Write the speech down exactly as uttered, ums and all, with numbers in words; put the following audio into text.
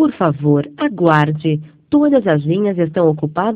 Por favor, aguarde. Todas as linhas estão ocupadas.